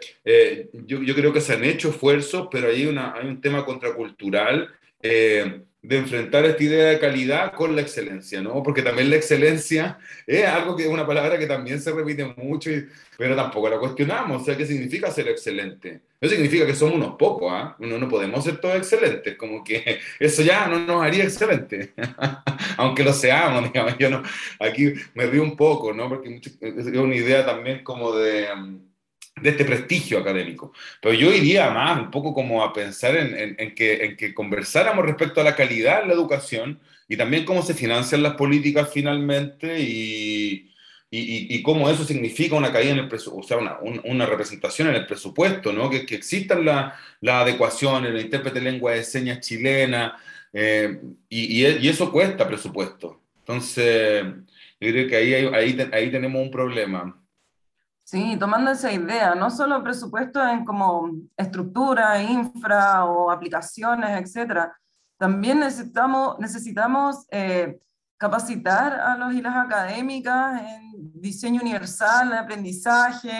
yo creo que se han hecho esfuerzos, pero hay un tema contracultural de enfrentar esta idea de calidad con la excelencia, ¿no? Porque también la excelencia es algo que es una palabra que también se repite mucho, pero tampoco la cuestionamos. O sea, ¿qué significa ser excelente? Eso significa que somos unos pocos, ¿ah? No podemos ser todos excelentes, como que eso ya no nos haría excelente, aunque lo seamos, digamos. Yo no, aquí me río un poco, ¿no? Porque es una idea también como de este prestigio académico. Pero yo iría más un poco como a pensar en que conversáramos respecto a la calidad en la educación y también cómo se financian las políticas finalmente y cómo eso significa una caída en el presupuesto, o sea, una representación en el presupuesto, ¿no? Que existan la adecuación, el intérprete de lengua de señas chilena, y eso cuesta presupuesto. Entonces, yo creo que ahí tenemos un problema. Sí, tomando esa idea, no solo presupuesto en como estructura, infra o aplicaciones, etcétera, también necesitamos capacitar a los y las académicas en diseño universal, en aprendizaje,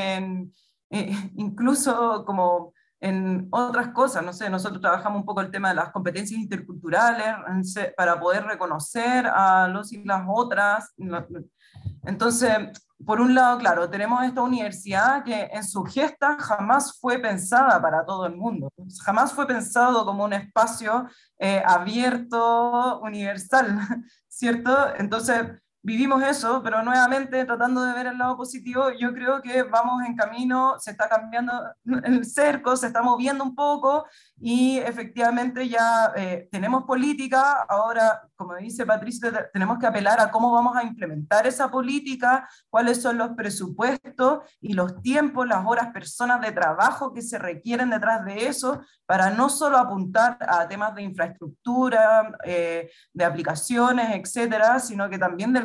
incluso como en otras cosas. No sé, nosotros trabajamos un poco el tema de las competencias interculturales para poder reconocer a los y las otras. Entonces, por un lado, claro, tenemos esta universidad que en su gesta jamás fue pensada para todo el mundo, jamás fue pensado como un espacio abierto, universal, ¿cierto? Entonces, vivimos eso, pero nuevamente tratando de ver el lado positivo, yo creo que vamos en camino, se está cambiando el cerco, se está moviendo un poco y efectivamente ya tenemos política. Ahora, como dice Patricio, tenemos que apelar a cómo vamos a implementar esa política, cuáles son los presupuestos y los tiempos, las horas, personas de trabajo que se requieren detrás de eso, para no solo apuntar a temas de infraestructura, de aplicaciones, etcétera, sino que también del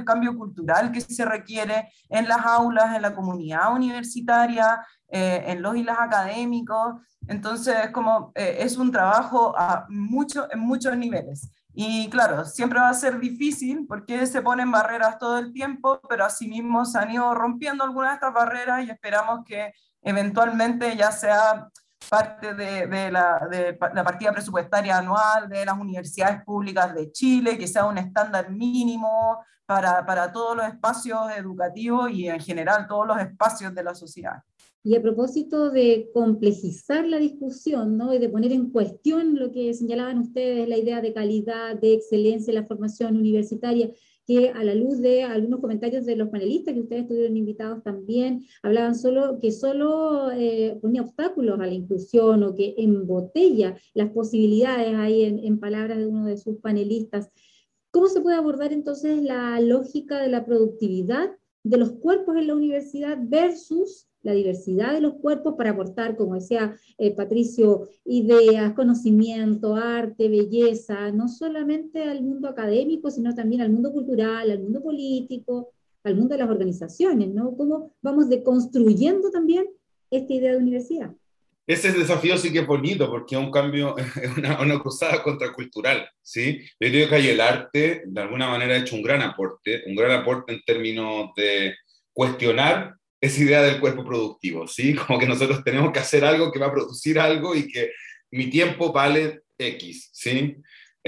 el cambio cultural que se requiere en las aulas, en la comunidad universitaria, en los y las académicos. Entonces, es un trabajo en muchos niveles. Y claro, siempre va a ser difícil porque se ponen barreras todo el tiempo, pero asimismo se han ido rompiendo algunas de estas barreras y esperamos que eventualmente ya sea parte de la partida presupuestaria anual de las universidades públicas de Chile, que sea un estándar mínimo para todos los espacios educativos y en general todos los espacios de la sociedad. Y a propósito de complejizar la discusión, ¿no? Y de poner en cuestión lo que señalaban ustedes, la idea de calidad, de excelencia en la formación universitaria, que a la luz de algunos comentarios de los panelistas que ustedes tuvieron invitados también, hablaban que solo ponía obstáculos a la inclusión o que embotella las posibilidades ahí en palabras de uno de sus panelistas. ¿Cómo se puede abordar entonces la lógica de la productividad de los cuerpos en la universidad versus la diversidad de los cuerpos para aportar, como decía Patricio, ideas, conocimiento, arte, belleza, no solamente al mundo académico, sino también al mundo cultural, al mundo político, al mundo de las organizaciones, ¿no? ¿Cómo vamos deconstruyendo también esta idea de universidad? Ese desafío sí que es bonito, porque es un cambio, es una cruzada contracultural, ¿sí? Yo creo que ahí el arte, de alguna manera, ha hecho un gran aporte en términos de cuestionar esa idea del cuerpo productivo, ¿sí? Como que nosotros tenemos que hacer algo que va a producir algo y que mi tiempo vale X, ¿sí?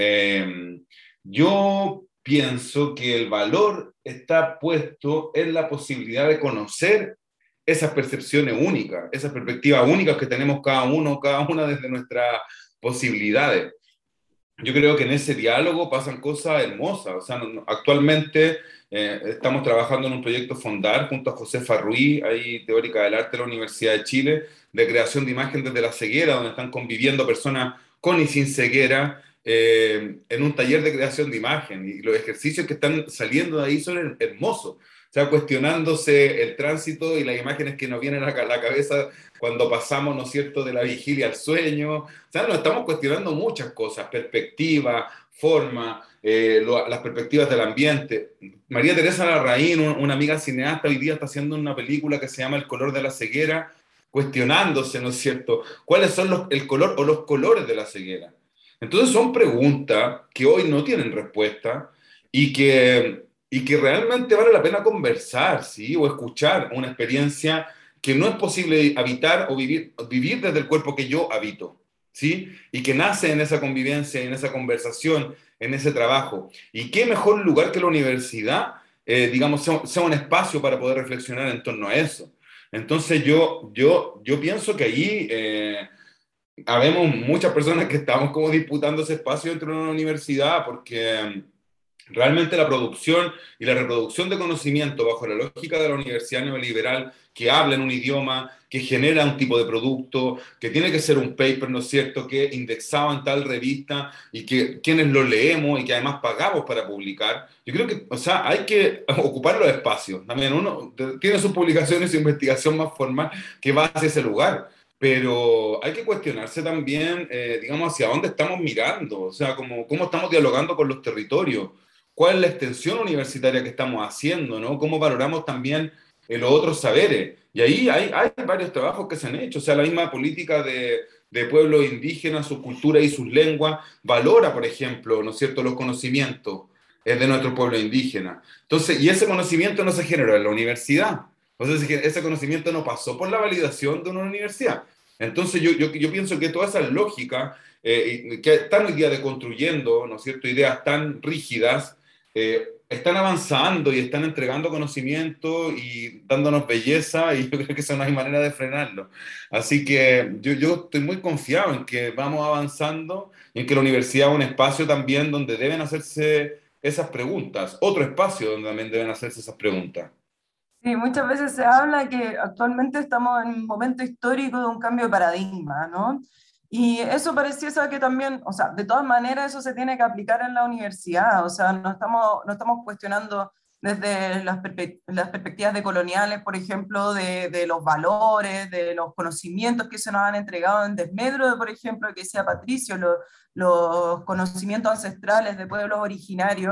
Yo pienso que el valor está puesto en la posibilidad de conocer esas percepciones únicas, esas perspectivas únicas que tenemos cada una desde nuestras posibilidades. Yo creo que en ese diálogo pasan cosas hermosas. O sea, actualmente estamos trabajando en un proyecto Fondar junto a Josefa Ruiz, ahí teórica del arte de la Universidad de Chile, de creación de imagen desde la ceguera, donde están conviviendo personas con y sin ceguera en un taller de creación de imagen. Y los ejercicios que están saliendo de ahí son hermosos. O sea, cuestionándose el tránsito y las imágenes que nos vienen a la cabeza cuando pasamos, ¿no es cierto?, de la vigilia al sueño. O sea, nos estamos cuestionando muchas cosas, perspectiva, forma, las perspectivas del ambiente. María Teresa Larraín, una amiga cineasta, hoy día está haciendo una película que se llama El color de la ceguera, cuestionándose, ¿no es cierto?, cuáles son el color o los colores de la ceguera. Entonces son preguntas que hoy no tienen respuesta y que realmente vale la pena conversar, ¿sí? O escuchar una experiencia que no es posible habitar o vivir desde el cuerpo que yo habito, ¿sí? Y que nace en esa convivencia, en esa conversación, en ese trabajo. Y qué mejor lugar que la universidad, digamos, sea un espacio para poder reflexionar en torno a eso. Entonces yo pienso que ahí habemos muchas personas que estamos como disputando ese espacio dentro de una universidad porque realmente la producción y la reproducción de conocimiento bajo la lógica de la universidad neoliberal que habla en un idioma, que genera un tipo de producto, que tiene que ser un paper, ¿no es cierto?, que indexado en tal revista y que quienes lo leemos y que además pagamos para publicar. Yo creo que, o sea, hay que ocupar los espacios. También uno tiene sus publicaciones y su investigación más formal que va hacia ese lugar. Pero hay que cuestionarse también, digamos, hacia dónde estamos mirando, o sea, cómo estamos dialogando con los territorios, cuál es la extensión universitaria que estamos haciendo, ¿no? Cómo valoramos también los otros saberes. Y ahí hay varios trabajos que se han hecho, o sea, la misma política de pueblos indígenas, su cultura y sus lenguas, valora, por ejemplo, ¿no es cierto?, los conocimientos de nuestro pueblo indígena. Entonces, y ese conocimiento no se generó en la universidad. Entonces, ese conocimiento no pasó por la validación de una universidad. Entonces, yo pienso que toda esa lógica que están hoy día deconstruyendo, ¿no es cierto?, ideas tan rígidas, están avanzando y están entregando conocimiento y dándonos belleza, y yo creo que eso no hay manera de frenarlo. Así que yo estoy muy confiado en que vamos avanzando y en que la universidad es un espacio también donde deben hacerse esas preguntas, otro espacio donde también deben hacerse esas preguntas. Sí, muchas veces se habla que actualmente estamos en un momento histórico de un cambio de paradigma, ¿no? Y eso pareciera que también, o sea, de todas maneras eso se tiene que aplicar en la universidad, o sea, no estamos cuestionando desde las perspectivas decoloniales, por ejemplo, de los valores, de los conocimientos que se nos han entregado en desmedro de, por ejemplo, que decía Patricio, los conocimientos ancestrales de pueblos originarios,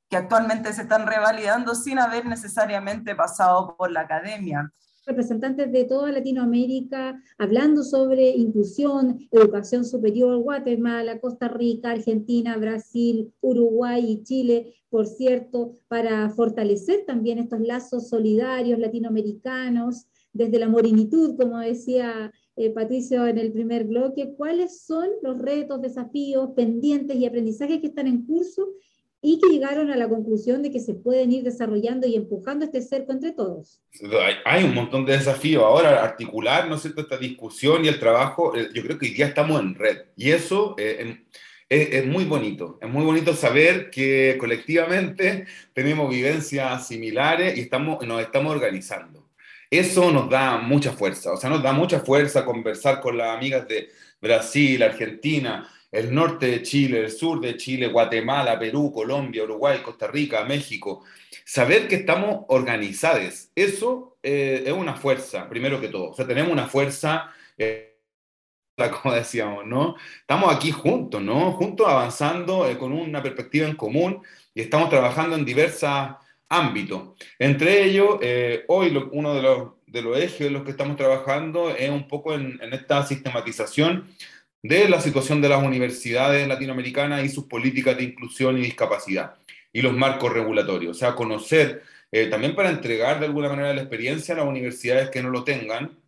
que actualmente se están revalidando sin haber necesariamente pasado por la academia. Representantes de toda Latinoamérica hablando sobre inclusión, educación superior, Guatemala, Costa Rica, Argentina, Brasil, Uruguay y Chile, por cierto, para fortalecer también estos lazos solidarios latinoamericanos, desde la morinitud, como decía Patricio en el primer bloque. ¿Cuáles son los retos, desafíos, pendientes y aprendizajes que están en curso y que llegaron a la conclusión de que se pueden ir desarrollando y empujando este cerco entre todos? Hay un montón de desafíos. Ahora, articular, ¿no es cierto?, esta discusión y el trabajo, yo creo que hoy día estamos en red. Y eso es muy bonito. Es muy bonito saber que colectivamente tenemos vivencias similares y nos estamos organizando. Eso nos da mucha fuerza. O sea, nos da mucha fuerza conversar con las amigas de Brasil, Argentina, el norte de Chile, el sur de Chile, Guatemala, Perú, Colombia, Uruguay, Costa Rica, México. Saber que estamos organizados, eso es una fuerza, primero que todo. O sea, tenemos una fuerza, como decíamos, ¿no? Estamos aquí juntos, ¿no? Juntos avanzando con una perspectiva en común y estamos trabajando en diversos ámbitos. Entre ellos, hoy uno de los ejes en los que estamos trabajando es un poco en esta sistematización de la situación de las universidades latinoamericanas y sus políticas de inclusión y discapacidad y los marcos regulatorios. O sea, conocer, también para entregar de alguna manera la experiencia a las universidades que no lo tengan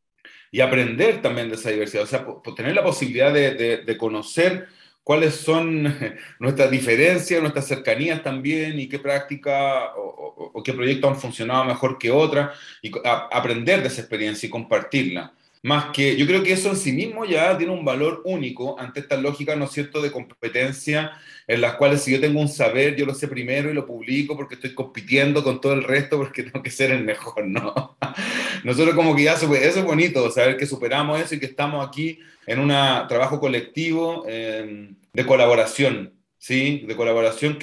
y aprender también de esa diversidad. O sea, tener la posibilidad de conocer cuáles son nuestras diferencias, nuestras cercanías también y qué prácticas o qué proyectos han funcionado mejor que otras y aprender de esa experiencia y compartirla. Más que, yo creo que eso en sí mismo ya tiene un valor único ante estas lógicas, ¿no es cierto?, de competencia, en las cuales si yo tengo un saber, yo lo sé primero y lo publico porque estoy compitiendo con todo el resto porque tengo que ser el mejor, ¿no? Nosotros como que ya, eso es bonito, saber que superamos eso y que estamos aquí en un trabajo colectivo de colaboración, ¿sí? De colaboración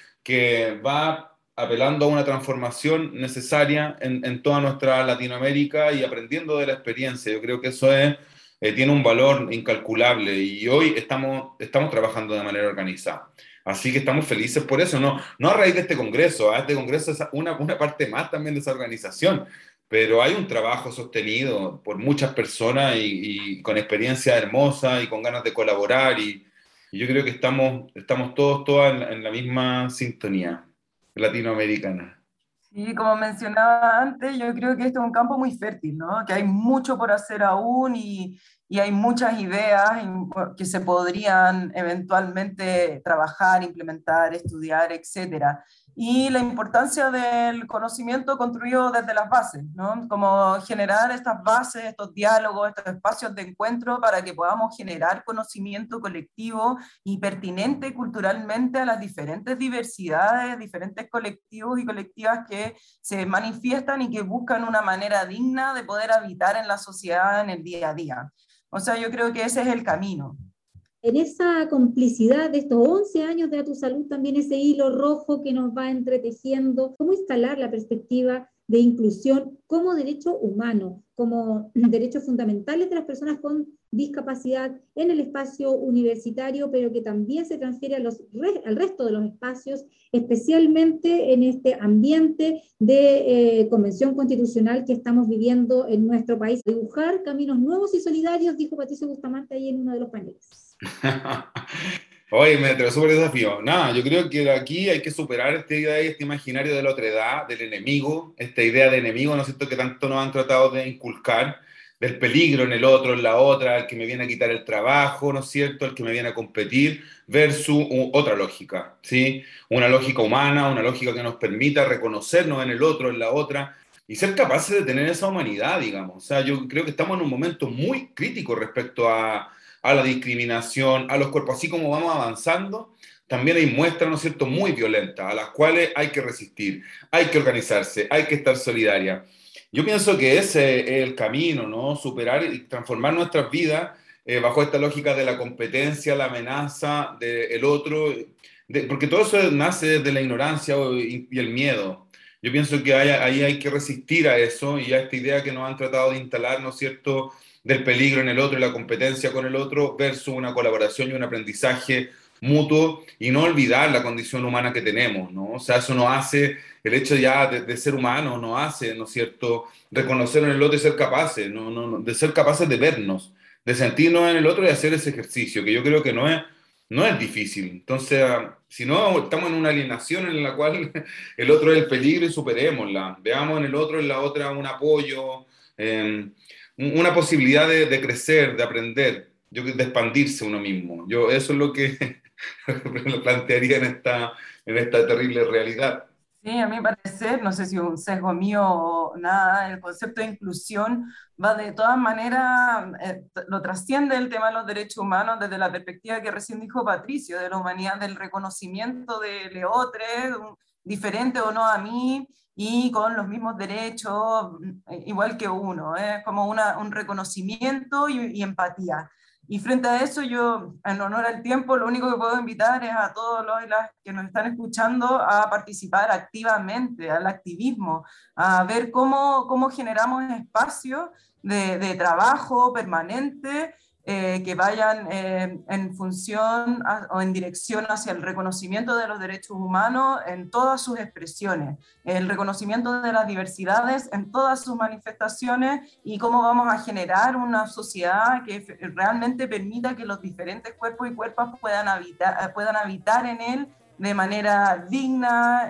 que va apelando a una transformación necesaria en toda nuestra Latinoamérica y aprendiendo de la experiencia. Yo creo que eso tiene un valor incalculable y hoy estamos trabajando de manera organizada. Así que estamos felices por eso, no a raíz de este congreso, este congreso es una parte más también de esa organización, pero hay un trabajo sostenido por muchas personas y con experiencia hermosa y con ganas de colaborar y yo creo que estamos todas en la misma sintonía latinoamericana. Y como mencionaba antes, yo creo que este es un campo muy fértil, ¿no? Que hay mucho por hacer aún y hay muchas ideas que se podrían eventualmente trabajar, implementar, estudiar, etcétera. Y la importancia del conocimiento construido desde las bases, ¿no? Como generar estas bases, estos diálogos, estos espacios de encuentro para que podamos generar conocimiento colectivo y pertinente culturalmente a las diferentes diversidades, diferentes colectivos y colectivas que se manifiestan y que buscan una manera digna de poder habitar en la sociedad en el día a día. O sea, yo creo que ese es el camino. En esa complicidad de estos 11 años de A Tu Salud, también ese hilo rojo que nos va entretejiendo, cómo instalar la perspectiva de inclusión como derecho humano, como derechos fundamentales de las personas con discapacidad en el espacio universitario, pero que también se transfiere al resto de los espacios, especialmente en este ambiente de convención constitucional que estamos viviendo en nuestro país. Dibujar caminos nuevos y solidarios, dijo Patricio Bustamante ahí en uno de los paneles. Oye, me trae súper desafío. Nada, yo creo que aquí hay que superar esta idea y este imaginario de la otredad, del enemigo, esta idea de enemigo, ¿no es cierto?, que tanto nos han tratado de inculcar, del peligro en el otro, en la otra, el que me viene a quitar el trabajo, ¿no es cierto?, el que me viene a competir, versus otra lógica, ¿sí? Una lógica humana, una lógica que nos permita reconocernos en el otro, en la otra, y ser capaces de tener esa humanidad, digamos. O sea, yo creo que estamos en un momento muy crítico respecto a la discriminación, a los cuerpos, así como vamos avanzando, también hay muestras, ¿no es cierto?, muy violentas, a las cuales hay que resistir, hay que organizarse, hay que estar solidaria. Yo pienso que ese es el camino, ¿no? Superar y transformar nuestras vidas bajo esta lógica de la competencia, la amenaza del otro, porque todo eso nace desde la ignorancia y el miedo. Yo pienso que ahí hay que resistir a eso y a esta idea que nos han tratado de instalar, ¿no es cierto?, del peligro en el otro y la competencia con el otro versus una colaboración y un aprendizaje mutuo y no olvidar la condición humana que tenemos, ¿no? O sea, eso nos hace, el hecho ya de ser humanos nos hace, ¿no es cierto?, reconocer en el otro y ser capaces, de ser capaces de vernos, de sentirnos en el otro y hacer ese ejercicio, que yo creo que no es difícil. Entonces, si no, estamos en una alienación en la cual el otro es el peligro y superémosla. Veamos en el otro, en la otra, un apoyo, una posibilidad de crecer, de aprender, de expandirse uno mismo. Eso es lo que lo plantearía en esta terrible realidad. Sí, a mi parecer, no sé si un sesgo mío o nada, el concepto de inclusión va de todas maneras, lo trasciende el tema de los derechos humanos desde la perspectiva que recién dijo Patricio, de la humanidad, del reconocimiento de leotres, diferente o no a mí, y con los mismos derechos, igual que uno, es como un reconocimiento y empatía. Y frente a eso, yo, en honor al tiempo, lo único que puedo invitar es a todos los y las que nos están escuchando a participar activamente, al activismo, a ver cómo generamos espacios de trabajo permanente que vayan en función o en dirección hacia el reconocimiento de los derechos humanos en todas sus expresiones, el reconocimiento de las diversidades en todas sus manifestaciones y cómo vamos a generar una sociedad que realmente permita que los diferentes cuerpos y cuerpos puedan habitar en él de manera digna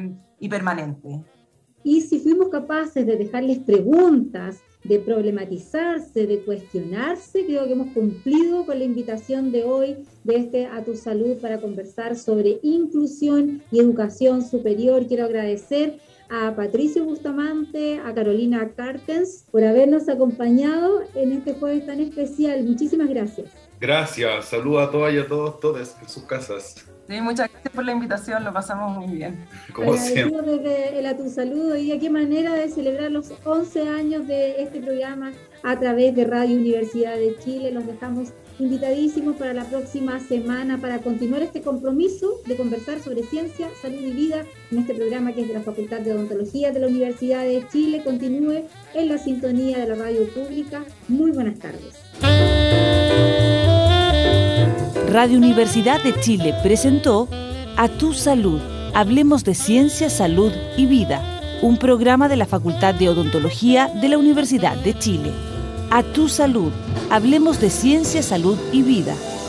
y permanente. Y si fuimos capaces de dejarles preguntas, de problematizarse, de cuestionarse, creo que hemos cumplido con la invitación de hoy de A Tu Salud para conversar sobre inclusión y educación superior. Quiero agradecer a Patricio Bustamante, a Carolina Cartens por habernos acompañado en este jueves tan especial. Muchísimas gracias. Gracias, saludos a todas y a todas en sus casas. Sí, muchas gracias por la invitación, lo pasamos muy bien. Como siempre. Desde el A Tu Salud, y qué manera de celebrar los 11 años de este programa a través de Radio Universidad de Chile. Los dejamos invitadísimos para la próxima semana para continuar este compromiso de conversar sobre ciencia, salud y vida en este programa que es de la Facultad de Odontología de la Universidad de Chile. Continúe en la sintonía de la radio pública. Muy buenas tardes. Radio Universidad de Chile presentó A Tu Salud, hablemos de ciencia, salud y vida, un programa de la Facultad de Odontología de la Universidad de Chile. A Tu Salud, hablemos de ciencia, salud y vida.